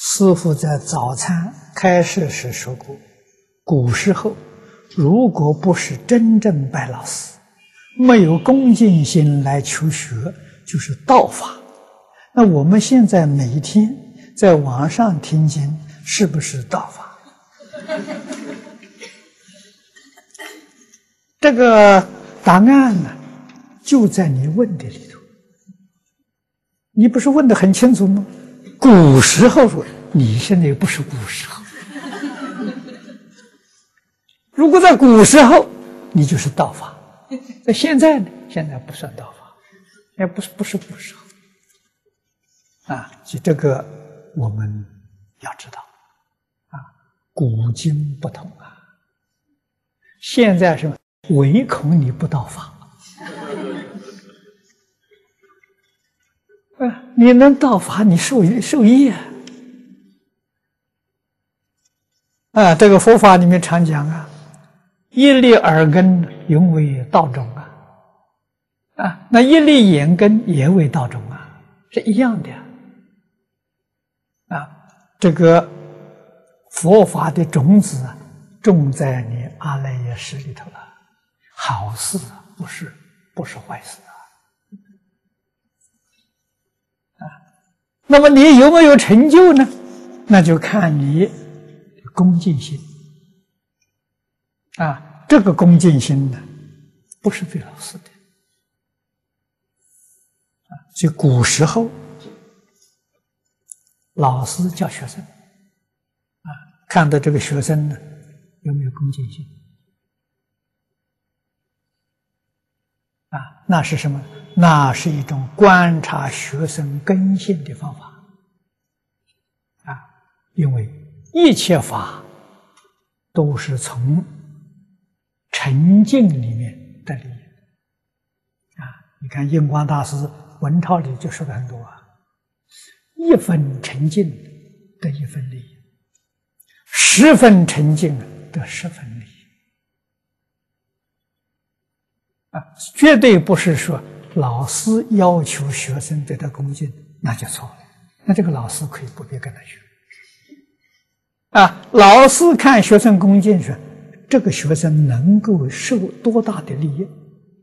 师父在早餐开示时说过，古时候如果不是真正拜老师，没有恭敬心来求学，就是道法。那我们现在每一天在网上听经，是不是道法？这个答案呢，就在你问的里头。你不是问得很清楚吗？古时候说，你现在不是古时候。如果在古时候，你就是道法；在现在呢，现在不算道法，也不是古时候。所以这个我们要知道古今不同现在是唯恐你不道法。你能道法，你受业这个佛法里面常讲一粒耳根永为道种那一粒眼根也为道种是一样的这个佛法的种子种在你阿赖耶识里头了，好事不是坏事那么你有没有成就呢？那就看你恭敬心这个恭敬心呢，不是对老师的所以古时候老师教学生看到这个学生呢有没有恭敬心那是什么？那是一种观察学生根性的方法因为一切法都是从沉静里面得利你看印光大师文钞里就说了很多一分沉静得一分利益，10分沉静得10分利益绝对不是说老师要求学生对他恭敬，那就错了。那这个老师可以不必跟他学老师看学生恭敬说，这个学生能够受多大的利益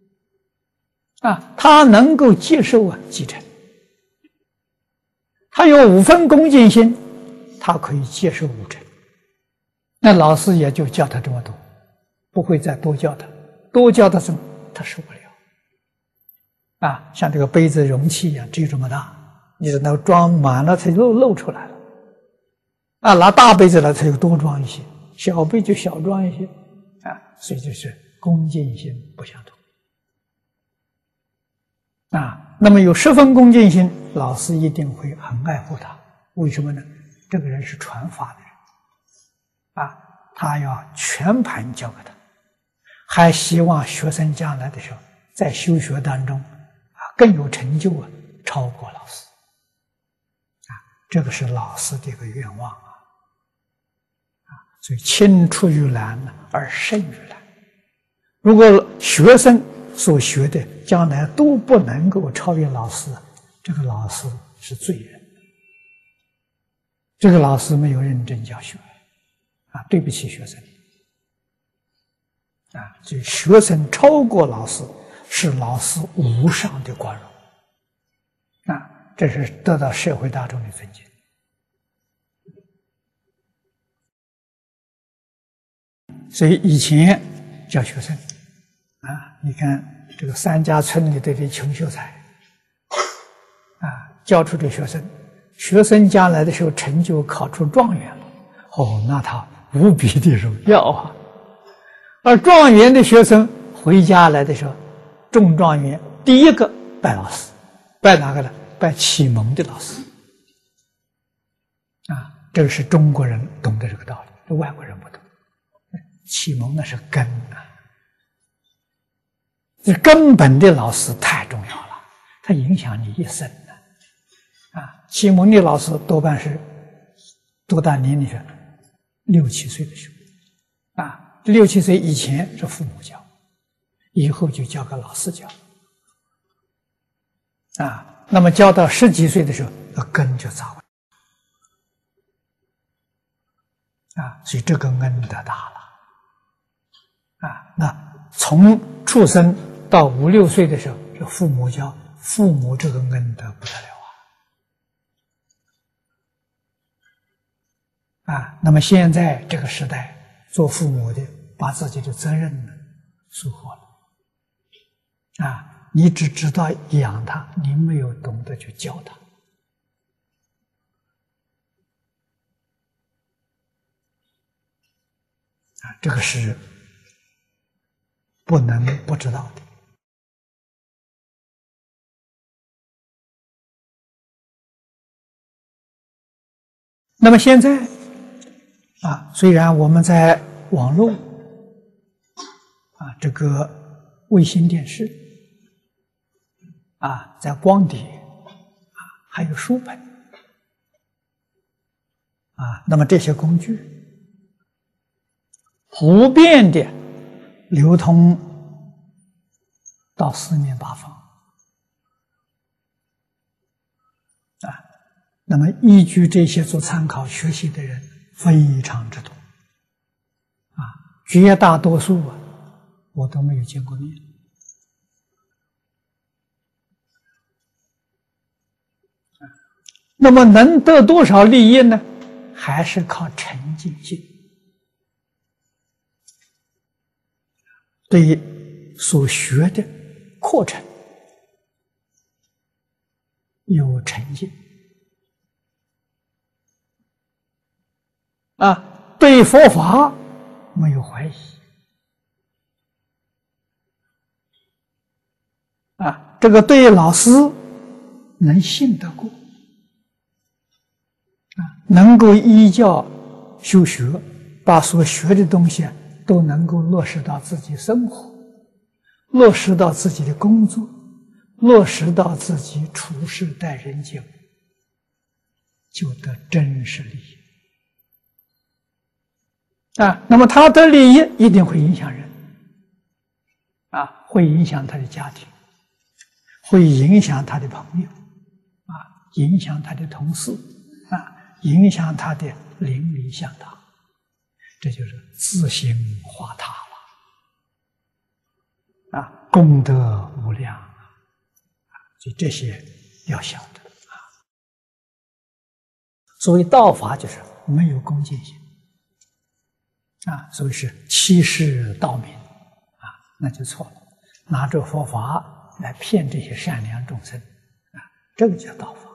他能够接受继承，他有5分恭敬心，他可以接受5成，那老师也就教他这么多，不会再多教他，多教他什么他受不了像这个杯子容器一样，只有这么大，你只能装满了，它就漏出来了拿大杯子来，它就多装一些，小杯就小装一些所以就是恭敬心不相同那么有10分恭敬心，老师一定会很爱护他。为什么呢？这个人是传法的人他要全盘教给他，还希望学生将来的时候在修学当中更有成就超过老师这个是老师的一个愿望所以青出于蓝而胜于蓝。如果学生所学的将来都不能够超越老师，这个老师是罪人，这个老师没有认真教学对不起学生所以学生超过老师是老师无上的光荣这是得到社会大众的尊敬。所以以前教学生你看这个3家村里的穷秀才教出的学生将来的时候成就考出状元了那他无比的荣耀而状元的学生回家来的时候，中状元第一个拜老师，拜哪个呢？拜启蒙的老师这个是中国人懂得这个道理，这外国人不懂。启蒙那是根这根本的老师太重要了，它影响你一生启蒙的老师多半是多大年龄学？6、7岁的时候6、7岁以前是父母教，以后就交给老师教那么教到10几岁的时候，根就扎稳所以这个恩德大了那从出生到5、6岁的时候，这父母教，父母这个恩德不得了那么现在这个时代，做父母的把自己的责任呢疏忽了你只知道养他，你没有懂得去教他这个是不能不知道的。那么现在虽然我们在网络这个卫星电视在光碟还有书本那么这些工具普遍的流通到四面八方那么依据这些做参考学习的人非常之多绝大多数我都没有见过面那么能得多少利益呢？还是靠沉静心，对所学的课程有沉静对佛法没有怀疑这个对老师能信得过能够依教修学，把所学的东西都能够落实到自己生活，落实到自己的工作，落实到自己处事待人接物，就得真实利益那么他的利益一定会影响人会影响他的家庭，会影响他的朋友影响他的同事影响他的邻里乡党，这就是自行化他了功德无量所以这些要晓得所谓道法就是没有恭敬心所以是欺世盗名那就错了，拿着佛法来骗这些善良众生这个叫道法